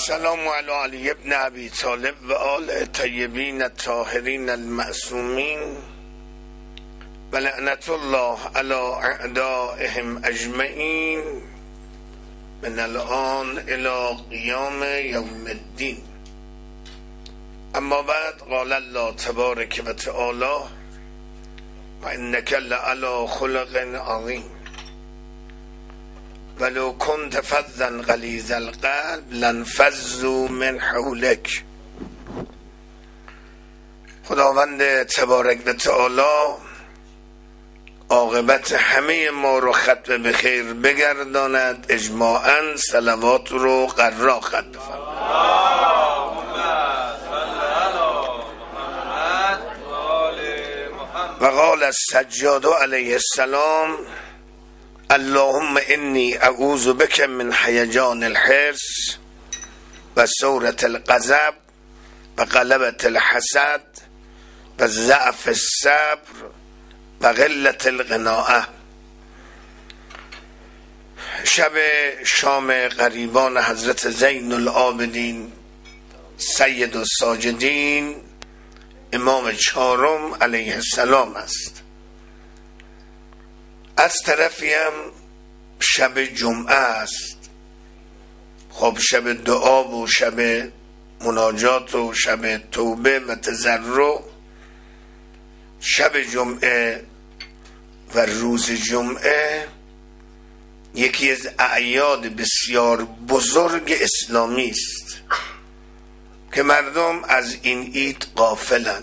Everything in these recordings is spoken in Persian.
السلام علی علی ابن ابی طالب و آل طیبین الطاهرین المعصومین و لعنت الله علی اعدائهم اجمعین من الان الی قیام یوم الدین. اما بعد، قال الله تبارک و تعالی و انک لعلی خلق عظیم ولو كنت فظا غلیظ القلب لانفضوا من حولک. خداوند تبارک و تعالی عاقبت همه ما رو ختم به خیر بگرداند، اجماعاً صلوات رو قرا ختم بفرماید. و قال السجاد علیه السلام اللهم انی اعوذ بک من هیجان الحرص و ثورة الغضب و غلبة الحسد و ضعف الصبر و قلة القناعة. شب شام غریبان حضرت زین العابدین سید الساجدین امام چهارم علیه السلام است. از طرفی هم شب جمعه است. خب شب دعا و شب مناجات و شب توبه و تضرع. شب جمعه و روز جمعه یکی از اعیاد بسیار بزرگ اسلامی است که مردم از این عید غافلن.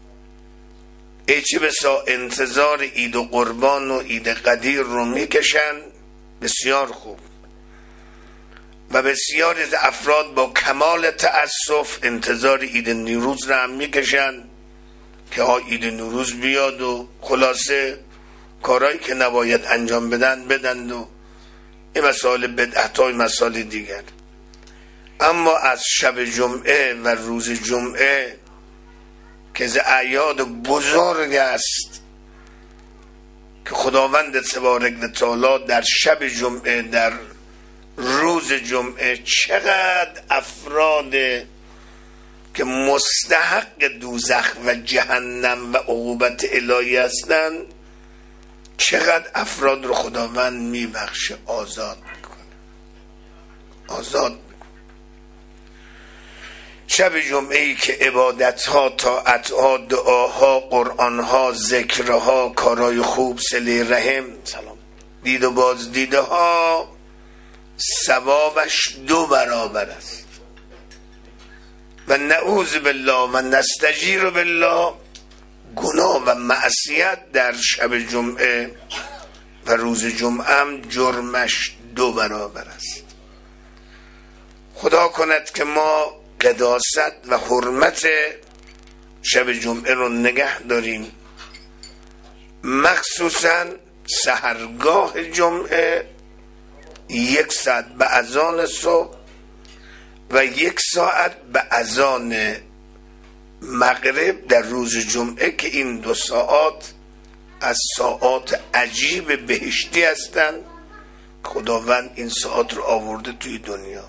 چه بسا انتظار عید و قربان و عید قدیر رو میکشن، بسیار خوب، و بسیار از افراد با کمال تأسف انتظار عید نوروز رو هم میکشن که عید نوروز بیاد و خلاصه کارهایی که نباید انجام بدن و این مسائل بدعت‌های مسائل دیگر. اما از شب جمعه و روز جمعه که از اعیاد بزرگ است که خداوند تبارک و تعالی در شب جمعه، در روز جمعه چقدر افراد که مستحق دوزخ و جهنم و عقوبت الهی هستند، چقدر افراد رو خداوند میبخشه، آزاد میکنه، آزاد میکنه. شب جمعه ای که عبادتها، طاعتها، دعاها، قرآنها، ذکرها، کارهای خوب، صله رحم، دید و بازدیده ها ثوابش 2 برابر است. و نعوذ بالله و نستجیر بالله، گناه و معصیت در شب جمعه و روز جمعه هم جرمش 2 برابر است. خدا کند که ما قداست و حرمت شب جمعه رو نگه داریم، مخصوصا سحرگاه جمعه 1 ساعت به اذان صبح و 1 ساعت به اذان مغرب در روز جمعه که این 2 ساعت از ساعات عجیب بهشتی هستند. خداوند این ساعت رو آورده توی دنیا.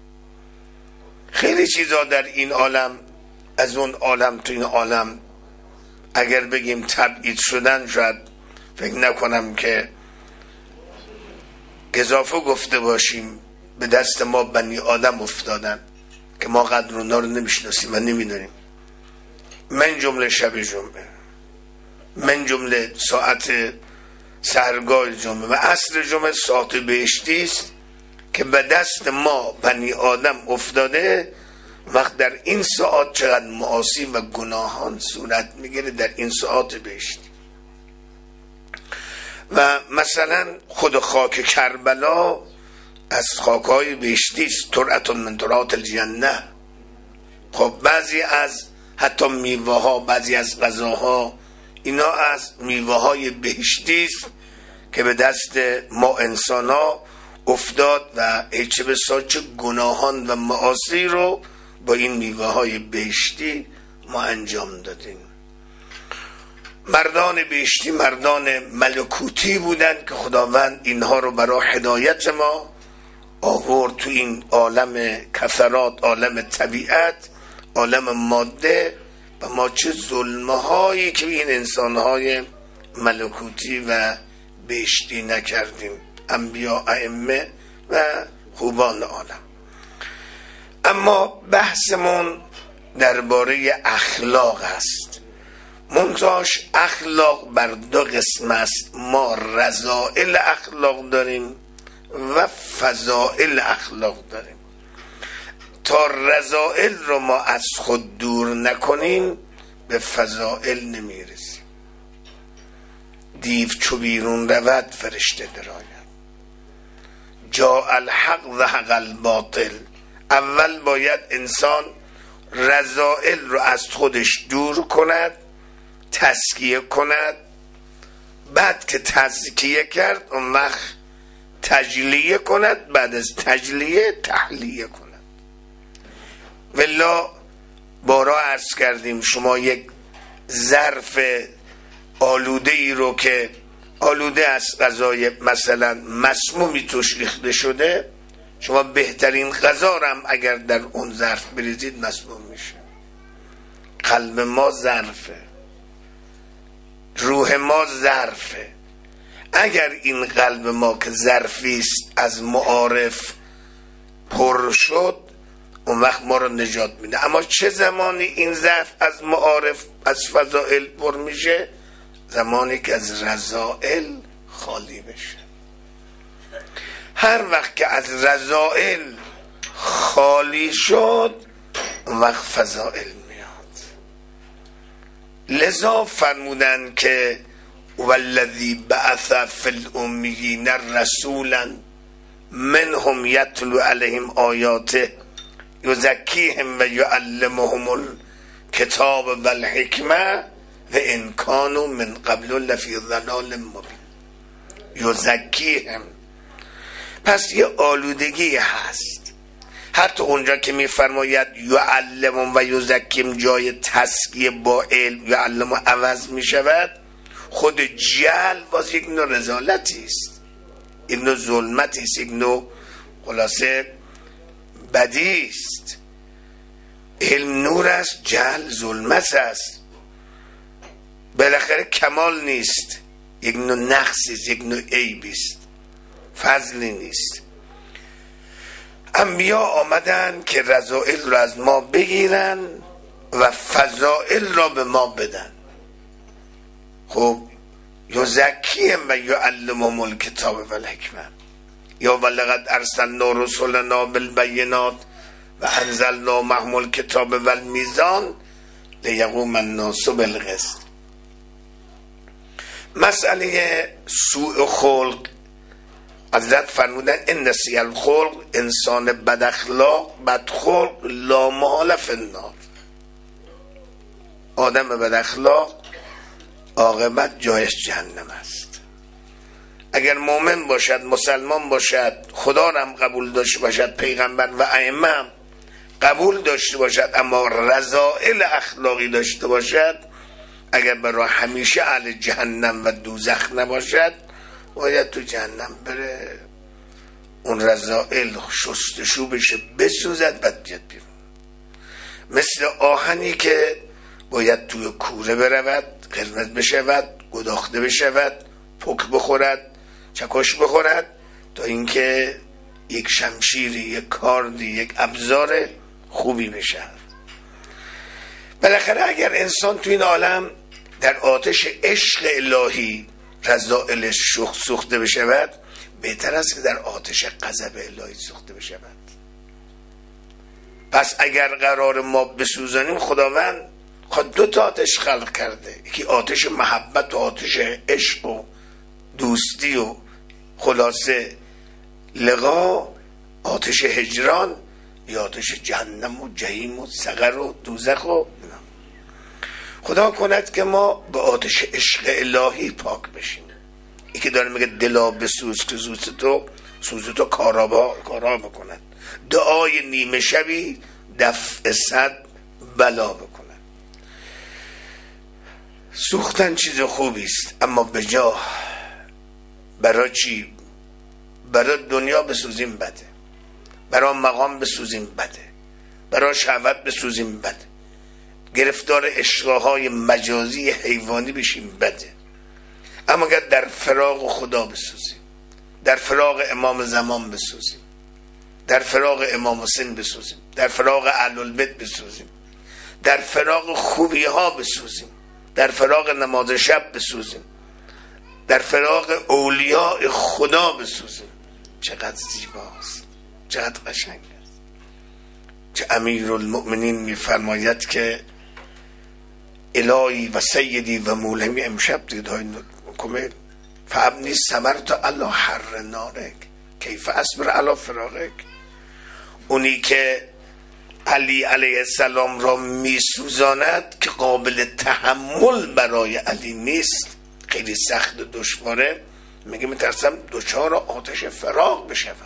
خیلی چیزا در این عالم از اون عالم تو این عالم اگر بگیم تبعید شدن، شاید فکر نکنم که اضافه گفته باشیم به دست ما بنی آدم افتادن که ما قدر اونا رو نمیشناسیم و نمیدونیم. من جمله شب جمعه، من جمله ساعت سحرگاه جمعه و عصر جمعه ساعت بهشتی است که به دست ما بنی آدم افتاده. وقت در این ساعت چقدر معاصی و گناهان صورت میگیره در این ساعت بهشتی. و مثلا خود خاک کربلا از خاکهای بهشتی است، ترعة من ترعات الجنه. خب بعضی از حتی میوه ها، بعضی از غذاها، اینا از میوه های بهشتی است که به دست ما انسان ها افتاد و چه بسا چه گناهان و معاصی رو با این میوه های بهشتی ما انجام دادیم. مردان بهشتی مردان ملکوتی بودند که خداوند اینها رو برای هدایت ما آورد تو این عالم کثرات، عالم طبیعت، عالم ماده، و ما چه ظلمه هایی که این انسان های ملکوتی و بهشتی نکردیم، انبیا، ائمه و خوبان عالم. اما بحثمون درباره اخلاق است. منتهاش اخلاق بر دو قسم است. ما رذائل اخلاق داریم و فضائل اخلاق داریم. تا رذائل رو ما از خود دور نکنیم به فضائل نمیرسیم. دیو چو بیرون رود فرشته دراید. جاء الحق و حق الباطل. اول باید انسان رذائل رو از خودش دور کند، تزکیه کند. بعد که تزکیه کرد اون وقت تجلیه کند، بعد از تجلیه تحلیه کند. والله بارا عرض کردیم شما یک ظرف آلوده ای رو که آلوده از غذای مثلا مسمومی توش ریخته شده، شما بهترین غذا رو هم اگر در اون ظرف بریزید مسموم میشه. قلب ما ظرفه، روح ما ظرفه. اگر این قلب ما که ظرفی است از معارف پر شد، اون وقت ما رو نجات میده. اما چه زمانی این ظرف از معارف، از فضائل پر میشه؟ زمانی که از رذائل خالی بشه. هر وقت که از رذائل خالی شد اون وقت فضائل میاد. لذا فرمودن که والذی بعث فی الامیین رسولا منهم یتلو علیهم آیاته یزکیهم و یعلمهم الکتاب و الحکمه و ان کانوا من قبل لفی ضلال مبین. یزکیهم، پس یه آلودگی هست. حتی اونجا که میفرماید یعلمهم و یزکیم، جای تزکیه با علم یعلم عوض میشود، خود جهل باز یک نوع رذالتی است، یک نوع ظلمتی است، یک نوع خلاصه بدی است. علم نور است، جهل ظلمت است. بالاخره کمال نیست، یک نوع نقصی است، یک نوع عیبی است، فضلی نیست. انبیا آمدن که رذائل را از ما بگیرن و فضائل را به ما بدن. خب یزکیهم و یعلمهم الکتاب و الحکمه. یا ولقد ارسلنا رسلنا بالبینات و انزلنا معهم الکتاب و المیزان لیقوم الناس بالقسط. مسئله سوء خلق، حضرت فرمودن ان سیء الخلق، انسان بد اخلاق، بد خلق، لا محاله فی النار. آدم بد اخلاق عاقبت جایش جهنم است. اگر مؤمن باشد، مسلمان باشد، خدا را هم قبول داشته باشد، پیغمبر و ائمه هم قبول داشته باشد، اما رذائل اخلاقی داشته باشد، اگر برای همیشه اهل جهنم و دوزخ نباشد، باید تو جهنم بره. اون رذائل شستشو بشه، بسوزد، بعد بیاد بیرون. مثل آهنی که باید توی کوره برود، قرمز بشود، گداخته بشود، پک بخورد، چکش بخورد، تا اینکه یک شمشیری، یک کاردی، یک ابزار خوبی بشه. بالاخره اگر انسان تو این عالم در آتش عشق الهی رذائلش سوخته بشود، بهتر است که در آتش غضب الهی سوخته بشود. پس اگر قرار ما بسوزانیم، خداوند خود دو تا آتش خلق کرده، یکی آتش محبت و آتش عشق و دوستی و خلاصه لقا، آتش هجران، یا آتش جهنم و جهیم و سقر و دوزخ. و خدا کند که ما به آتش عشق الهی پاک بشیم. یکی داره میگه دلا بسوز که سوز تو کارا بکند، دعای نیمه شبی دفع 100 بلا بکند. سوختن چیز خوبی است، اما به جا برای چی؟ برای دنیا بسوزیم بده. برای مقام بسوزیم بده، برای شهوت بسوزیم بده، گرفتار اشتهاهای مجازی حیوانی بشیم بده. اما اگر در فراق خدا بسوزیم، در فراق امام زمان بسوزیم، در فراق امام حسین بسوزیم، در فراق اهل البیت بسوزیم، در فراق خوبی ها بسوزیم، در فراق نماز شب بسوزیم، در فراق اولیاء خدا بسوزیم، چقدر زیباست، چقدر قشنگ است. که امیرالمؤمنین میفرماید که الهی و سیدی و مولمی امشب دیدهای کمیل فابنی ثمرت علی حر نارک کیف اصبر علی فراقک. اونی که علی علیه السلام را میسوزاند که قابل تحمل برای علی نیست، خیلی سخت و دشواره، میگه میترسم دچار آتش فراق بشم،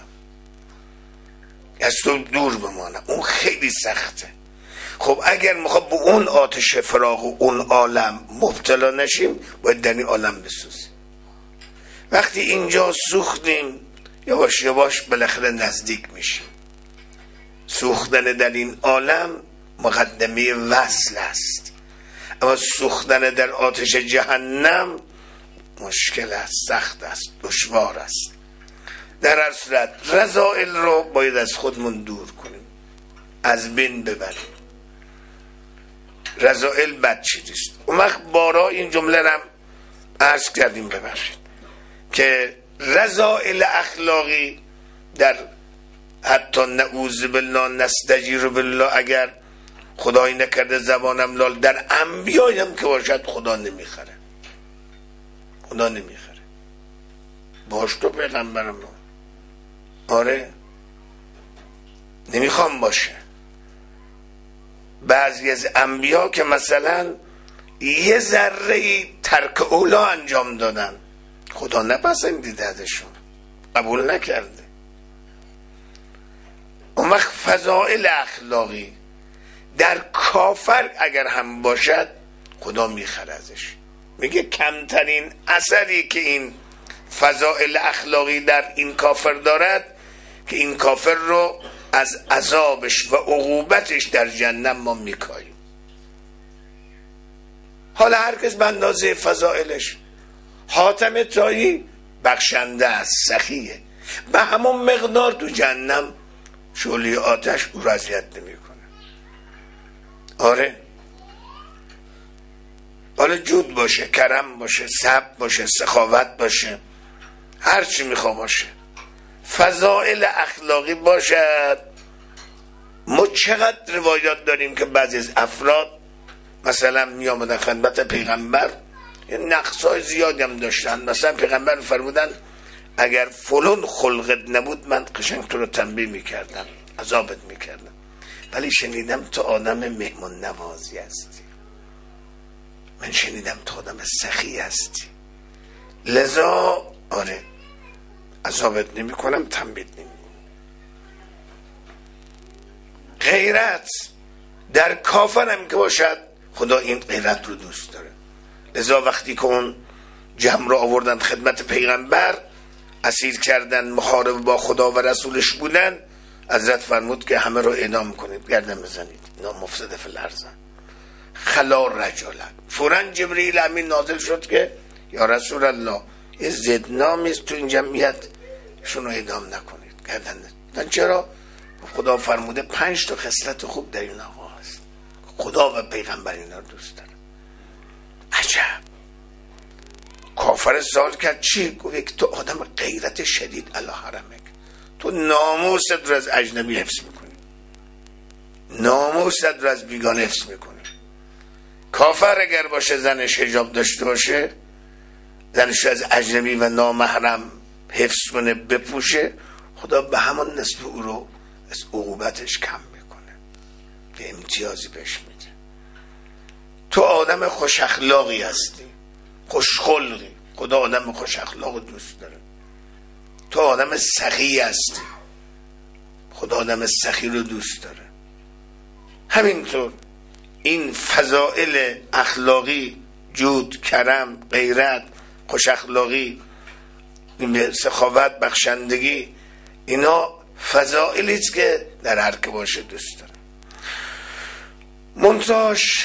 از تو دور بمانم، اون خیلی سخته. خب اگر میخواد به اون آتش فراق و اون عالم مبتلا نشیم باید در این عالم بسوزیم. وقتی اینجا سوختیم یواش یواش بالاخره نزدیک میشیم. سوختن در این عالم مقدمه وصل است، اما سوختن در آتش جهنم مشکل است، سخت است، دشوار است. در هر صورت رذائل رو باید از خودمون دور کنیم، از بین ببریم. رذائل بد چیزیست. اون وقت بارا این جمله رم عرض کردیم ببخشید که رذائل اخلاقی در حتی نعوذ بالله نستجیر بالله، اگر خدایی نکرده زبانم لال، در انبیایم که باشد خدا نمیخره، خدا نمیخره. باش تو پیغمبرم، آره نمیخوام باشه. بعضی از انبیا که مثلا یه ذره ترک اولا انجام دادن، خدا نپسندیده ازشون، قبول نکرده. اون وقت فضائل اخلاقی در کافر اگر هم باشد خدا میخره ازش. میگه کمترین اثری که این فضائل اخلاقی در این کافر دارد که این کافر رو از عذابش و عقوبتش در جهنم ما میکاییم. حالا هر کس به اندازه فضائلش. حاتم طایی بخشنده است، سخیه، به همون مقدار تو جهنم شعله آتش او را اذیت نمیکنه. آره حالا جود باشه، کرم باشه، صبر باشه، سخاوت باشه، هر چی میخوا باشه، فضائل اخلاقی باشد. ما چقدر روایات داریم که بعضی از افراد مثلا می آمدن خدمت پیغمبر، نقصای زیادی هم داشتن. مثلا پیغمبر فرمودن اگر فلان خلقت نبود من قشنگ تو رو تنبیه میکردم، عذابت میکردم، ولی شنیدم تو آدم مهمان نوازی هستی، من شنیدم تو آدم سخی هستی، لذا آره عذابت نمی کنم، تنبیه نمی کنم. غیرت در کافرم که باشد خدا این غیرت رو دوست داره. لذا وقتی که اون جمع رو آوردن خدمت پیغمبر، اسیر کردن، محارب با خدا و رسولش بودن، حضرت فرمود که همه رو اعدام کنید، گردن بزنید، اینا مفسد فی الارض. خلا رجلا، فوراً جبرئیل امین نازل شد که یا رسول الله یه زدنامیست تو این جمعیت، شونو اعدام نکنید، گردن. چرا؟ خدا فرموده 5 تا خصلت خوب در این آقا هست، خدا و پیغمبر اینا رو دوست داره. عجب. کافر سوال کرد چی؟ گفت تو آدم غیرت شدید علی حرمک، تو ناموست رو از اجنبی حفظ میکنی، ناموست رو از بیگانه حفظ میکنی. کافر اگر باشه زنش حجاب داشته باشه، زنش از اجنبی و نامحرم حفظ کنه، بپوشه، خدا به همون نسبه او رو از عقوبتش کم میکنه، به امتیازی بهش میده. تو آدم خوش اخلاقی هستی، خوش خلقی، خدا آدم خوش اخلاق دوست داره. تو آدم سخی هستی، خدا آدم سخی رو دوست داره. همینطور این فضائل اخلاقی، جود، کرم، غیرت، خوش اخلاقی، سخاوت، بخشندگی، اینا فضائلی است که در هر که باشه دوست دارم. منتاش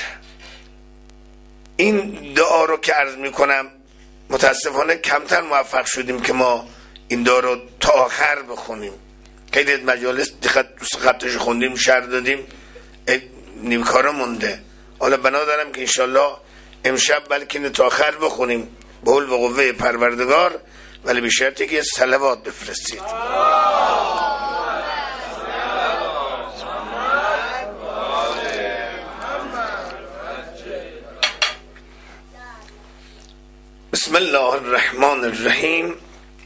این دعا رو که عرض میکنم متاسفانه کمتر موفق شدیم که ما این دعا رو تا آخر بخونیم. خیلی مجالس خطش خوندیم، شرح دادیم، نیمکارا مونده. حالا بنا دارم که انشالله امشب بلکه اینو تا آخر بخونیم به حول و قوه پروردگار، ولی به شرطی که صلوات بفرستید. بسم الله الرحمن الرحیم.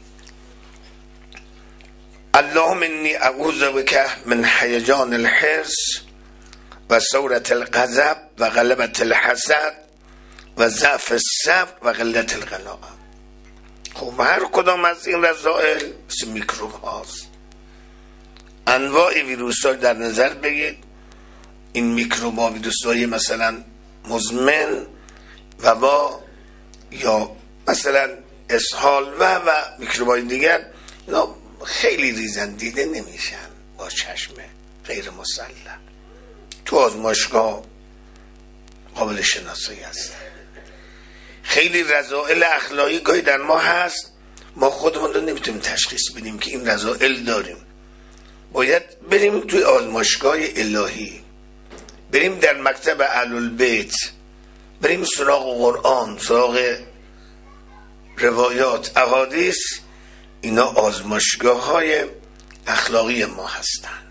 اللهم انی اعوذ بک من هیجان الحرص و ثورة الغضب و غلبة الحسد و ضعف الصبر و قلة القناعة. خب هر کدام از این رذائل مثل میکروب هاست. انواع ویروس ها در نظر بگید. این میکروب ها ویروس های مثلا مزمن، وبا یا مثلا اسهال و میکروب های دیگر، اینا خیلی ریزن، دیده نمیشن با چشم غیر مسلح، تو آزمایشگاه قابل شناسایی هستن. خیلی رذائل اخلاقی گاهی در ما هست، ما خودمون رو نمیتونیم تشخیص بدیم که این رذائل داریم. باید بریم توی آزمایشگاه الهی، بریم در مکتب اهل البیت، بریم سراغ قرآن، سراغ روایات، احادیث. اینا آزمایشگاه های اخلاقی ما هستن.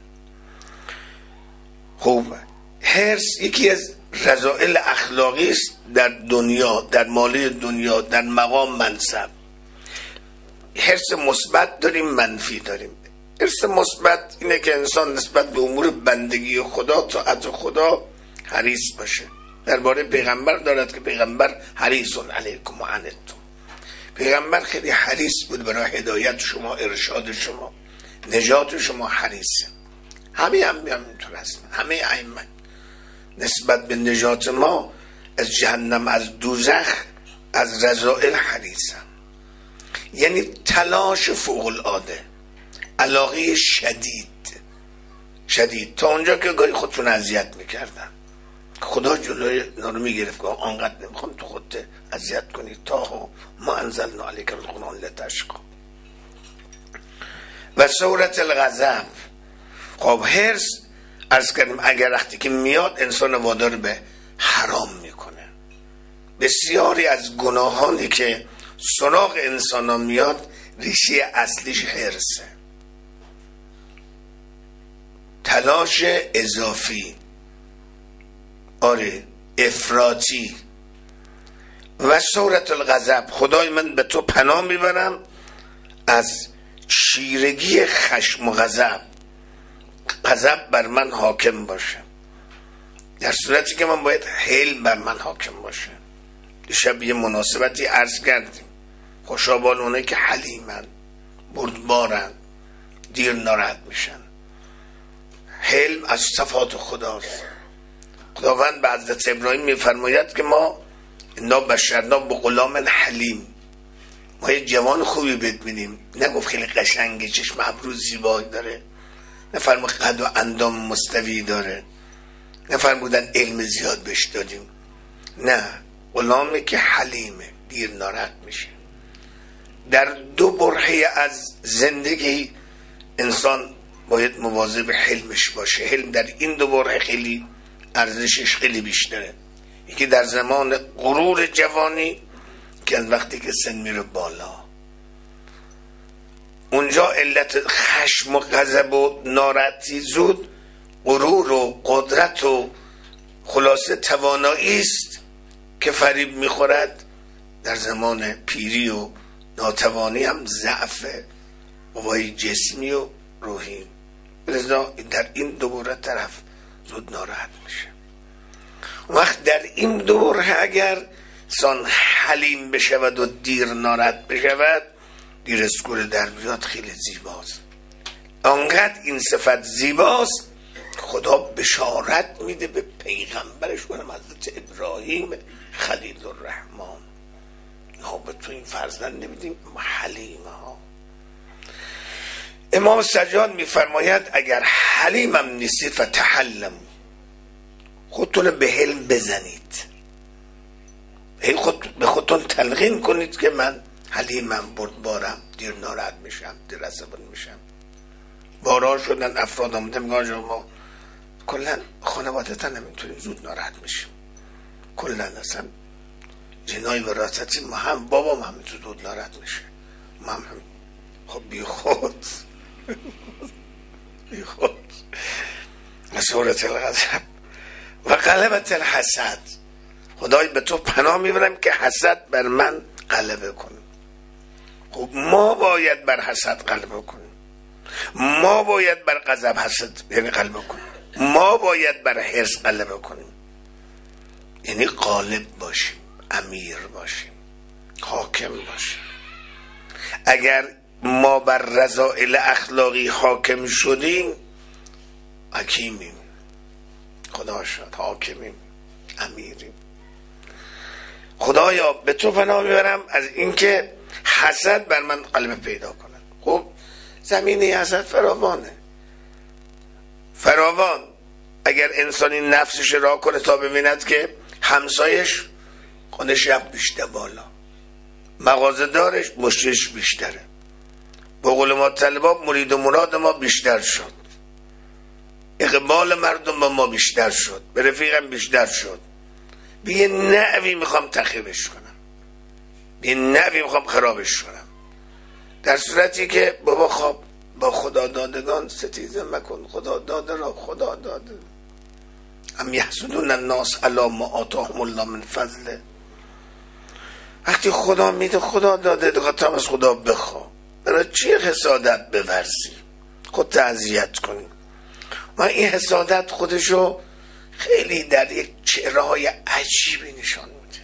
خب حرص یکی از رذائل اخلاقی است در دنیا، در مالی دنیا، در مقام منصب. حرص مثبت داریم، منفی داریم. حرص مثبت اینه که انسان نسبت به امور بندگی خدا، طاعت خدا حریص باشه. درباره پیغمبر دارد که پیغمبر حریص علیکم و عنتم. پیغمبر خیلی حریص بود برای هدایت شما، ارشاد شما، نجات شما حریصه. همه هم اینطور هستن. همه ائمه نسبت به نجات ما از جهنم، از دوزخ، از رذائل حریصن. یعنی تلاش فوق العاده، علاقه شدید تا اونجا که گاهی خودشون اذیت میکردن. خدا جلوی اینا رو میگرفت که آنقدر نمیخوام تو خودت اذیت کنی تا ما انزلنا علیک القرآن لتشقی. و ثورة الغضب. خب حرص عرض کردیم اگر وقتی که میاد انسان وادار به حرام میکنه. بسیاری از گناهانی که سراغ انسان ها میاد ریشه اصلیش حرصه، تلاش اضافی، آره افراطی. و ثورة الغضب. خدای من به تو پناه میبرم از چیرگی خشم و غضب. غضب بر من حاکم باشه، در صورتی که من باید حلم بر من حاکم باشه. دیشب یه مناسبتی عرض کردیم، خوشابال اونایی که حلیمن، بردبارن، دیر ناراحت میشن. حلم از صفات خداست. خداوند به حضرت ابراهیم میفرماید که ما انا بشرنا به غلام حلیم، ما یه جوان خوبی بهت میدیم. نگفت خیلی قشنگه، چشم ابرو زیبا داره، نفرمود قد و اندام مستوی داره، نفرمودن علم زیاد بهش دادیم. نه، غلامی که حلیمه، دیر ناراحت میشه. در دو برهه از زندگی انسان باید مواظب حلمش باشه. حلم در این دو برهه خیلی ارزشش خیلی بیشتره. یکی در زمان غرور جوانی که از وقتی که سن میره بالا، اونجا علت خشم و غضب و ناراحتی زود غرور و قدرت و خلاصه توانایی است که فریب میخورد. در زمان پیری و ناتوانی هم ضعف قوای جسمی و روحی. لذا در این دو بره طرف زود ناراحت میشه. وقت در این دو بره اگر انسان حلیم بشود و دیر ناراحت بشود، دیر از گل در بیاد خیلی زیباست. انقدر این صفت زیباست خدا بشارت میده به پیغمبرش، کنم حضرت ابراهیم خلیل الرحمن، ها به تو این فرزند نمیدیم حلیمه ها. امام سجاد میفرماید اگر حلیمم نیستید فتحلم، خودتون به حلم بزنید، به خودتون تلقین کنید که من حلیمم، بردبارم، دیر ناراحت میشم، دیر عصبانی میشم. بارها شدن افراد آمده میگن ما کلا خانوادتن همینطوری زود ناراحت میشیم، کلا اصلا جنای وراثتی ما هم بابام همینطور زود ناراحت میشه، ما هم خب بی خود صورت الغضب و غلبت الحسد. خدای به تو پناه میبرم که حسد بر من غلبه کنه. خب ما باید بر حسد غلبه کنیم، ما باید بر غضب حسد یعنی غلبه کنیم، ما باید بر حرص غلبه کنیم، یعنی غالب باشیم، امیر باشیم، حاکم باشیم. اگر ما بر رذائل اخلاقی حاکم شدیم حکیمیم، خدا شد حاکمیم، امیریم. خدایا به تو پناه میبرم از اینکه حسد بر من غلبه پیدا کند. خب زمینه حسد فراوان. اگر انسانی نفسش را کنه تا ببیند که همسایش خودش رفت بیشتر بالا، مغازه دارش مشتریش بیشتره، با قول ما طلبا مرید و مراد ما بیشتر شد، اقبال مردم با ما بیشتر شد، به رفیقم بیشتر شد، به یه نحوی میخوام تخریبش کنم، به یه نحوی میخوام خرابش کنم، در صورتی که بابا خواب با خدا دادگان ستیزه مکن، خدا داده را خدا داده. ام یحسدون الناس علی ما آتاهم الله من فضله. وقتی خدا میده خدا داده دیگه تا از خدا بخوا، برای چی حسادت بورزی، خود اذیت کنی. و این حسادت خودشو خیلی در یک چهره‌های عجیبی نشان میده.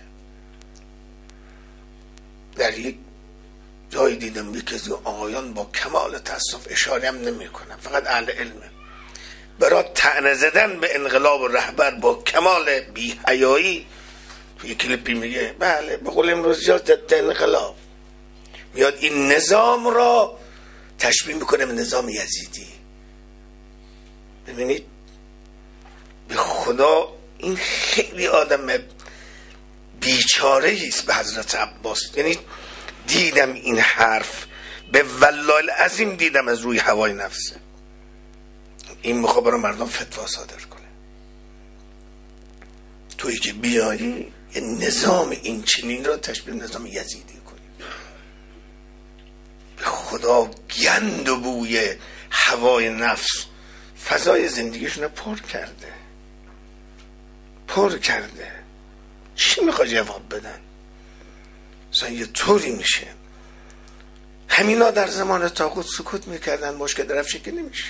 در یک جایی دیدم یکی از آقایان با کمال تاسف اشاره هم نمی کنم، فقط اهل علمه، برای طعنه زدن به انقلاب و رهبر با کمال بی‌حیایی توی کلیپی میگه بله به قول امروزی ها ضد انقلاب، میاد این نظام را تشبیه میکنه به نظام یزیدی. ببینید به خدا این خیلی آدم بیچاره است به حضرت عباس. یعنی دیدم این حرف به والله العظیم دیدم از روی هوای نفسه، این میخواد برای مردم فتوا صادر کنه. تویی که بیایی یه نظام این چنین را تشبیه نظام یزیدی کنی، به خدا گند و بوی هوای نفس فضای زندگیشون پر کرده. چی میخواد جواب بدن؟ مثلا یه طوری میشه. همینا در زمان طاغوت سکوت میکردن، مشکل درفشه که نمیشه.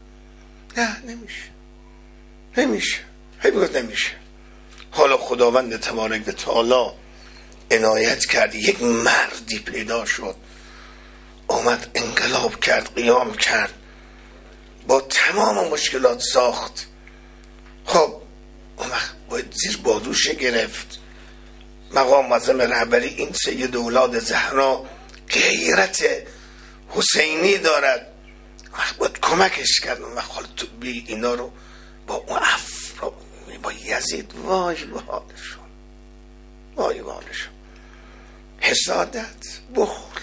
نمیشه. حالا خداوند تبارک و تعالی عنایت کرد، یک مردی پیدا شد، آمد انقلاب کرد، قیام کرد، با تمام مشکلات ساخت. خب اون وقت باید زیر بازوش گرفت. مقام معظم رهبری این سید اولاد زهرا غیرت حسینی دارد، وقت باید کمکش کرد. اون وقت حالا تو بی اینا رو با اون افراد با یزید وای به حالشون، حسادت، بخل.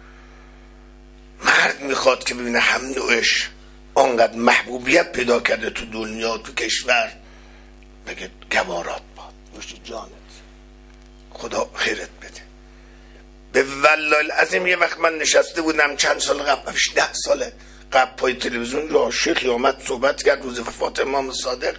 مرد میخواد که ببینه هم نوعش آنقدر محبوبیت پیدا کرده تو دنیا، تو کشور، بگه گوارات باد نوش جانت، خدا خیرت بده. به والله العظیم یه وقت من نشسته بودم چند سال قبل، 10 سال قبل، پای تلویزیون رو شیخی اومد صحبت کرد روز وفات امام صادق.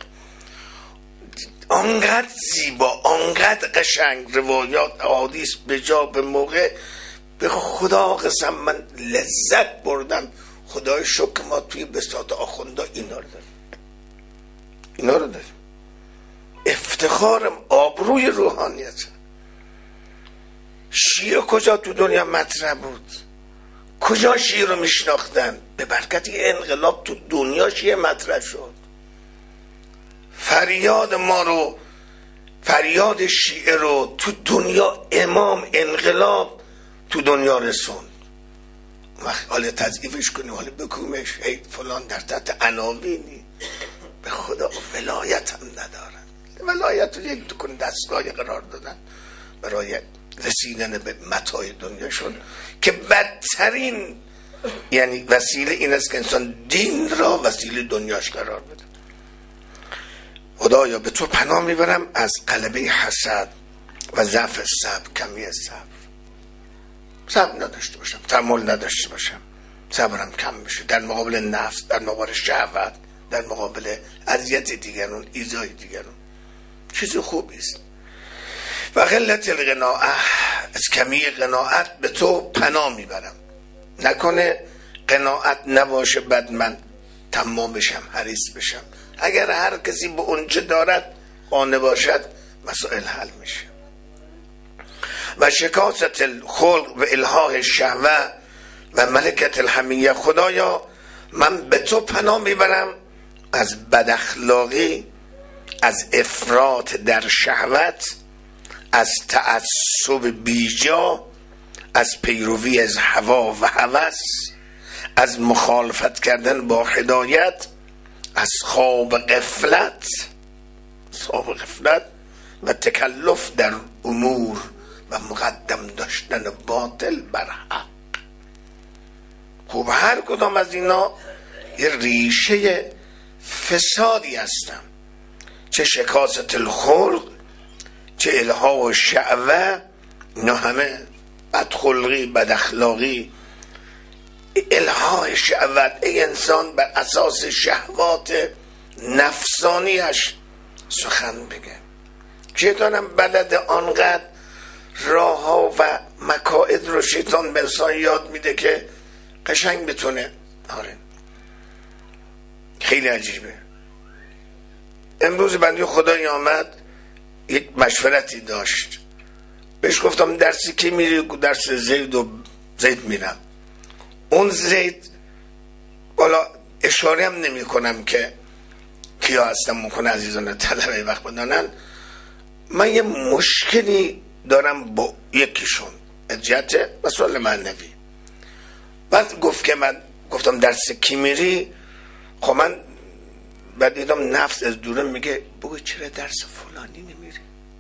آنقدر زیبا، آنقدر قشنگ، روایات، احادیث به جا به موقع، به خدا قسم من لذت بردم. خدای شکر ما توی بساط آخوندا اینا رو داریم. افتخارم، آبروی روحانیت. شیعه کجا تو دنیا مطرح بود؟ کجا شیعه رو میشناختن؟ به برکت انقلاب تو دنیا شیعه مطرح شد. فریاد ما رو، فریاد شیعه رو تو دنیا امام انقلاب تو دنیا رسوند. حالا تضعیفش کنیم، حالا بکومش، ای فلان در تحت عناوینی. به خدا ولایت هم ندارن. ولایت رو یک دکون دستگاهی قرار دادن برای رسیدن به متاع دنیاشون که بدترین یعنی وسیله این است که انسان دین را وسیله دنیاش قرار بده. خدایا به تو پناه میبرم از غلبه حسد و ضعف صبر، کمی صبر نداشته باشم، تحمل نداشته باشم، صبرم کم بشه در مقابل نفس، در مقابل شهوت، در مقابل اذیت دیگران، ایذای دیگران. چیزی خوبی است. و قلت القناعه، از کمی قناعت به تو پناه میبرم. نکنه قناعت نباشه بعد من طماع بشم، حریص بشم. اگر هر کسی به اونچه دارد قانع باشد مسائل حل میشه. و شکاست الخلق و الحاح الشهوه و ملکت الحمیه، خدایا من به تو پناه میبرم از بداخلاقی، از افراط در شهوت، از تعصب بیجا، از پیروی از هوا و هوس، از مخالفت کردن با هدایت، از خواب غفلت و تکلف در امور و مقدم داشتن باطل بر حق. خب هر کدام از اینا یه ریشه فسادی هستن، چه شکاست الخلق، چه الحاح و شهوه، اینا همه بدخلقی، بداخلاقی. الحاح شهوت، ای انسان بر اساس شهوات نفسانیش سخن بگه. شیطانم بلد آنقدر راه ها و مکائد رو شیطان به انسان یاد میده که قشنگ بتونه. آره خیلی عجیبه. امروز بنده خدایی آمد یک مشورتی داشت، بهش گفتم درسی که میری؟ درس زید میرم. اون زید حالا اشاره هم نمی کنم که کیا هستم، ممکنه عزیزان طلبه وقت بدانن. من یه مشکلی دارم با یکیشون از جهت مسئله معنوی. بعد گفت که من گفتم درس کی میری؟ خب من بعد دیدم نفس از دوره میگه بگو چرا درس فلانی نمیری؟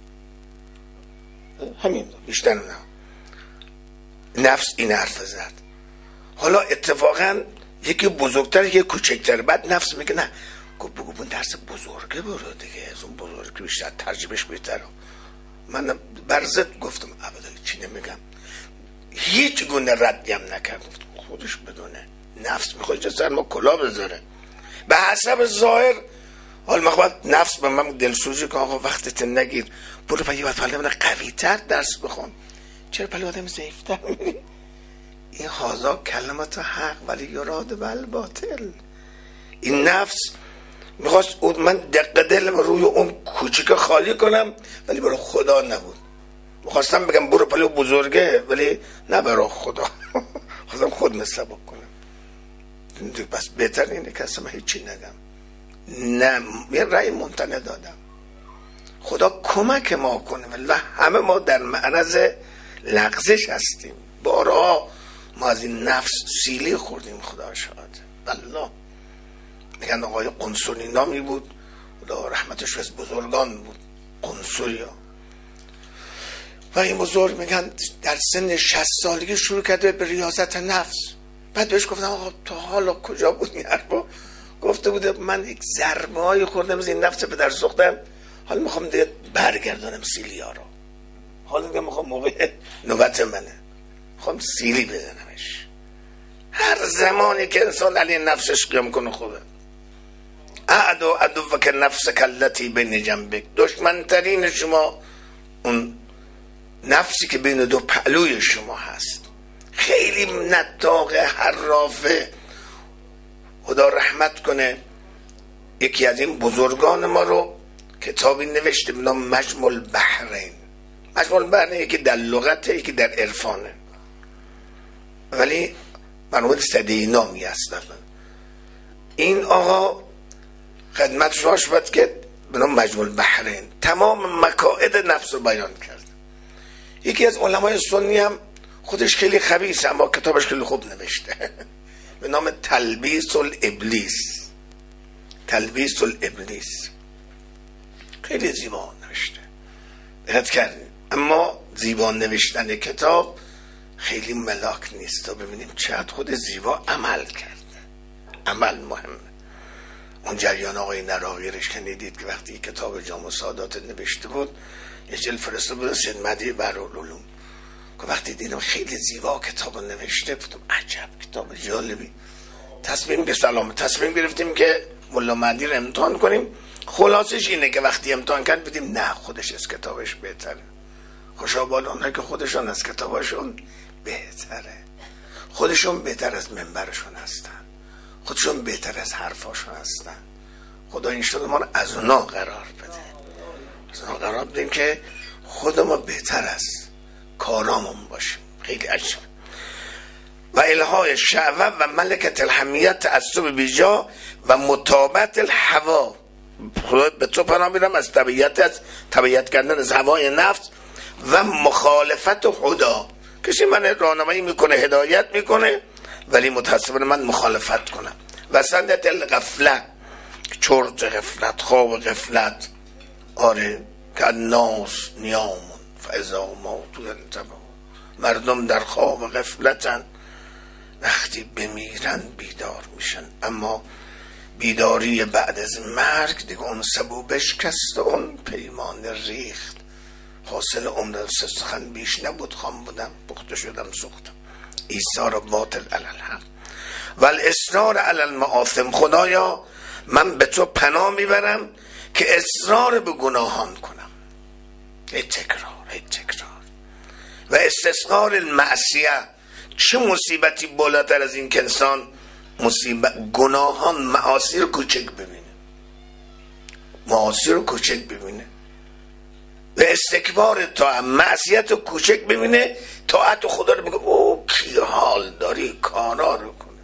همین بیشتر نه. نفس این حرف زد. حالا اتفاقا یکی بزرگتر یکی کوچکتر، بعد نفس میگه نه گفت بگو اون درس بزرگه برو دیگه، از اون بزرگه بیشتر ترجمهش بهتره. من برزد گفتم ابدا چی نمیگم، هیچ گونه ردی هم نکرد. گفتم خودش بدونه نفس میخواد چه سر ما کلا بذاره به حسب ظاهر. حالا مخواد نفس به من دلسوزی که آقا وقتت نگیر، برو پا یه وقت پلی من قوی تر درس بخون، چرا پلی آدم ضعیفتر میری؟ این هازا کلمات حق ولی یراد بالباطل. این نفس میخواست من دق دلم روی اون کوچیک خالی کنم ولی برای خدا نبود. میخواستم بگم برو پلی بزرگه ولی نه برای خدا. خواستم خود نسبت کنم. بس بهتر اینه که اصلا هیچی نگم، نه یه رأی ممتنع دادم. خدا کمک ما کنه و همه ما در معرض لغزش هستیم. بارها ما از این نفس سیلی خوردیم. خدا شاهد. والله میگن آقای قنصلی نامی بود، خدا رحمتش از بزرگان بود، قنصلی ها. و این بزرگ میگن در سن 60 سالگی شروع کرده به ریاضت نفس. بعد بهش گفتم آقا تا حالا کجا بود این حرفا؟ گفته بوده من یک ضربه های خوردم از این نفس پدر سوختم، حالا میخوام دیگه برگردانم سیلی ها رو. حالا دیگه میخوام موقع نوبت منه میخوام سیلی بزنمش. هر زمانی که انسان علی نفسش قیام کنه خوبه. عدو که نفس کلتی بین جنبک، دشمن ترین شما اون نفسی که بین دو پهلوی شما هست. خیلی نطاق حرافه. خدا رحمت کنه یکی از این بزرگان ما رو کتابی نوشته به نام مجمع البحرین. مجمع البحرین یکی در لغته یکی در عرفانه، ولی منوال صدی نامی هست. این آقا خدمتش باشد که به نام مجمع البحرین تمام مکائد نفس رو بیان کرد. یکی از علمای سنی هم خودش خیلی خبیثه اما کتابش خیلی خوب نوشته به نام تلبیس الابلیس. تلبیس الابلیس خیلی زیبا نوشته، دقت کردیم. اما زیبا نوشتن کتاب خیلی ملاک نیست. تا ببینیم چقدر خود زیبا عمل کرده. عمل مهمه. اون جریان آقای نراقیرش شنیدید که وقتی کتاب جامع سادات نوشته بود یه جلد فرسته بود سید مهدی بهرالعلوم، که وقتی دیدم خیلی زیبا کتاب نوشته گفتم عجب کتاب جالبی. تصمیم گرفتیم که ملا مهدی رو امتحان کنیم. خلاصش اینه که وقتی امتحان کرد بدیم نه خودش از کتابش بهتره. خوشابال اونها که خودشون از کتابشون بهتره، خودشون بهتر از منبرشون هستن، خودشون بهتر از حرفاشون هستن. خدا انشاءالله ما رو از اونا قرار بده، از اونا قرار بدیم که خودمون بهتر از کارامون باشیم. خیلی عجب. و الهای شعوه و ملکت الحمیت تعصب بیجا و مطابقت الهوا. به تو پناه میرم از تبعیت کردن از هوای نفس و مخالفت خدا. کسی من راهنمایی میکنه، هدایت میکنه، ولی متاسفانه من مخالفت کنم. و سندت الغفله، چرت غفلت، خواب غفلت. آره که الناس نیامون فاذا ماتوا انتبهوا. مردم در خواب غفلتن، وقتی بمیرن بیدار میشن. اما بیداری بعد از مرگ دیگه اون سبو بشکست و اون پیمان ریخت. حاصل عمر سخن بیش نبود، خام بودم پخته شدم سوختم. ایثار باطل علی الحق و الاصرار علی المآثم. خدایا من به تو پناه میبرم که اصرار به گناهان کنم، تکرار و استثقال المعصیه. چه مصیبتی بالاتر از این که انسان گناهان معاصی رو کوچک ببینه، و استکبار تا معصیت رو کوچک ببینه، طاعت خدا رو بگه او کی حال داری کارا رو کنه،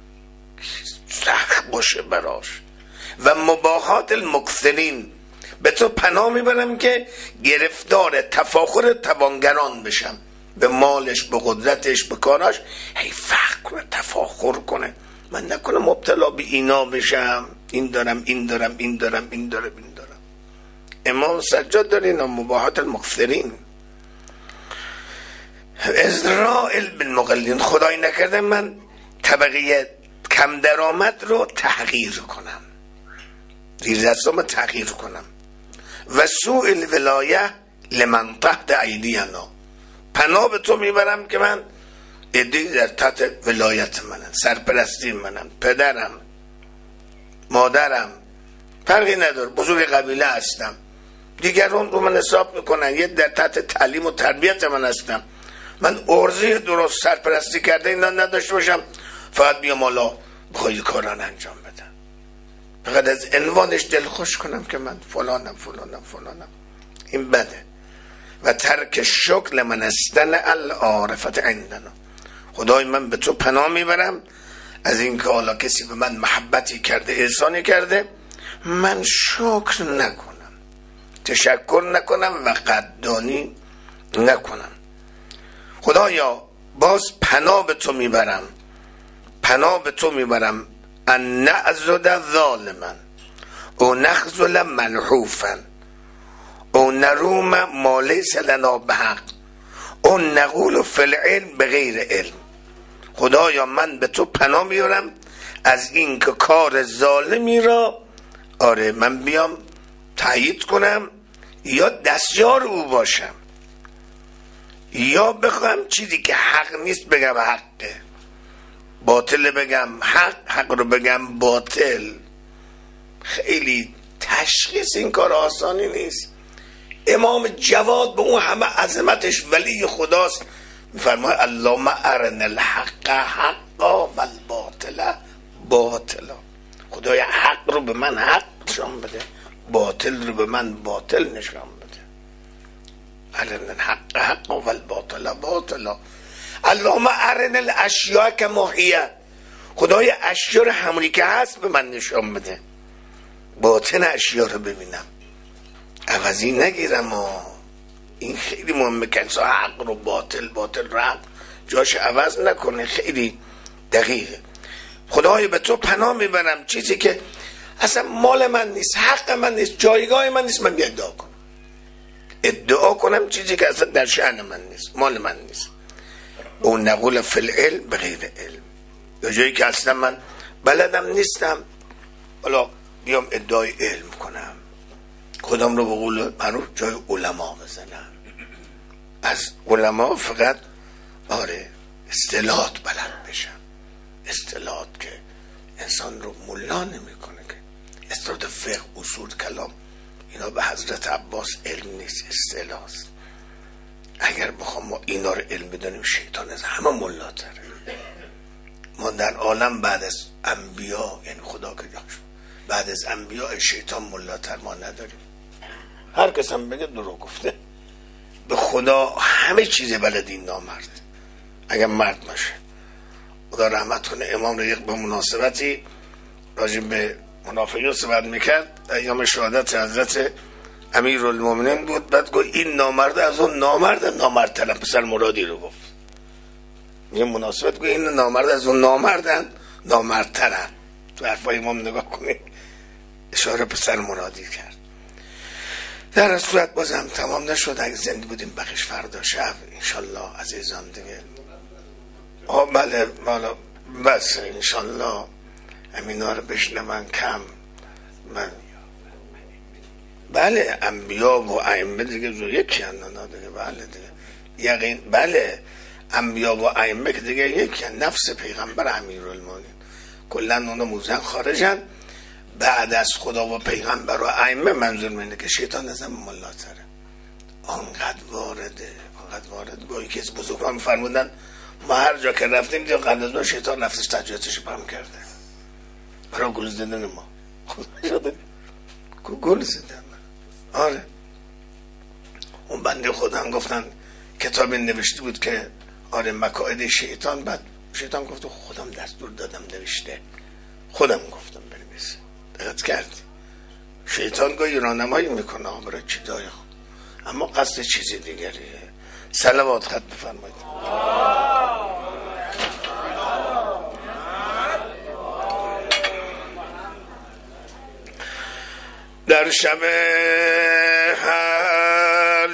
سخت باشه براش. و مباهات المکثرین. به تو پناه میبرم که گرفتار تفاخر توانگران بشم، به مالش، به قدرتش، به کاراش هی فخر کنه، تفاخر کنه. من نکنه مبتلا به اینا بشم، این دارم. امام سجاد داره اینا مباهات المکثرین. ازرائیل بالمقلین. خدای نکرده من طبقه کم درآمد رو تحقیر کنم، زیر دستم تحقیر کنم. و سوء الولایه لمن تحت ایدینا. پناه به تو میبرم که من ادی در تحت ولایت منن، سرپرستی منن، پدرم، مادرم، فرقی نداره، بزرگ قبیله هستم، دیگران رو من حساب میکنن، یه در تحت تعلیم و تربیت من هستم. من ارزی درست سرپرستی کرده اینا نداشته باشم، فقط بیام حالا بخوای کاران انجام بدم، فقط از عنوانش دل خوش کنم که من فلانم. این بده. و ترک شکل من استن العارفت عندنا. خدای من به تو پناه میبرم از این که حالا کسی به من محبتی کرده، احسانی کرده، من شکر نکنم، تشکر نکنم و قدردانی نکنم. خدایا باز پناه به تو میبرم ان نعذد ظالما او نخذل منحوفا او نروم ما لیس لنا بحق او نقول فی العلم بغیر علم. خدایا من به تو پناه میبرم از این که کار ظالمی را من بیام تایید کنم یا دستیار او باشم، یا بخوام چیزی که حق نیست بگم حقه، باطل بگم حق رو بگم باطل. خیلی تشخیص این کار آسانی نیست. امام جواد به اون همه عظمتش ولی خداست، میفرماید اللهم ارنا الحق حقا و الباطل باطلا. خدای حق رو به من حق نشان بده، باطل رو به من باطل نشان بده. ارنا الحق حقا و الباطل باطلا. اللهم ارنا الاشیاء کما هی. خدای اشیاء رو همونی که هست به من نشان بده، باطن اشیاء رو ببینم، عوضی نگیرم. این خیلی مهمه که انسان حق رو باطل رو حق جاش عوض نکنه. خیلی دقیقه. خدای به تو پناه میبرم چیزی که اصلا مال من نیست، حق من نیست، جایگاه من نیست، من ادعا کنم چیزی که اصلا در شأن من نیست، مال من نیست. او نقول فی العلم به غیر علم، یا جایی که اصلا من بلدم نیستم حالا بیام ادعای علم کنم، خودم رو به قول معروف جای علما بزنم. از علما فقط اصطلاحات بلد بشم، اصطلاحات که انسان رو ملا نمی کنه، که اصطلاحات فقه، اصول، کلام، اینا به حضرت عباس علم نیست، اصطلاح است. اگر بخوام ما اینا رو علم بدونیم شیطان از همه ملاتره. ما در عالم بعد از انبیا، یعنی خدا که جاش بعد از انبیا شیطان ملاتر ما نداریم. هر کس هم بگه درو گفته. به خدا همه چیز بلد این نامرد، اگر مرد باشه. خدا رحمت کنه امام رو یک به مناسبتی راجع به منافقین صحبت میکرد، ایام شهادت حضرت امیرالمومنین بود، بعد گفت این نامرد از اون نامردترن، پسر مرادی رو گفت. یه مناسبت گفت این نامرد از اون نامردترن. تو حرفای امام نگاه کنید، اشاره پسر مرادی کرد. در از صورت بازم تمام نشد، اگه زنده بودیم بخش فردا شب انشالله عزیزان دیگه. بله مالا بس انشالله امینا رو بشنون کم. بله انبیا و ائمه دیگه رو یکی اندانا دیگه. بله دیگه یقین. بله انبیا و ائمه که دیگه یکی هن. نفس پیغمبر امیرالمومنین کلا اونا موزن خارجن. بعد از خدا و پیغمبر و ائمه منظور منه که شیطان از همه ملاتره. آنقدر وارده با یکی از بزرگان فرمودن ما هر جا که رفتیم دیگه قبل از ما شیطان نفسش تجربتش پرم کرده برای گل زدن ما. خدا شده گل زدن. آره اون بنده خدا هم گفتن کتابی نوشته بود که مکائد شیطان. بعد شیطان گفت خودم دستور دادم نوشته، خودم گفتم بنویسه. دقت کردی؟ شیطان گاهی راهنمایی میکنه برای چیزای خود، اما قصد چیزی دیگریه. صلوات خط بفرمایید. در شب هر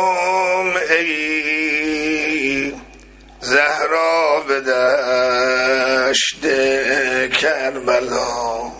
جمعه‌ای زهرا به دشت کربلا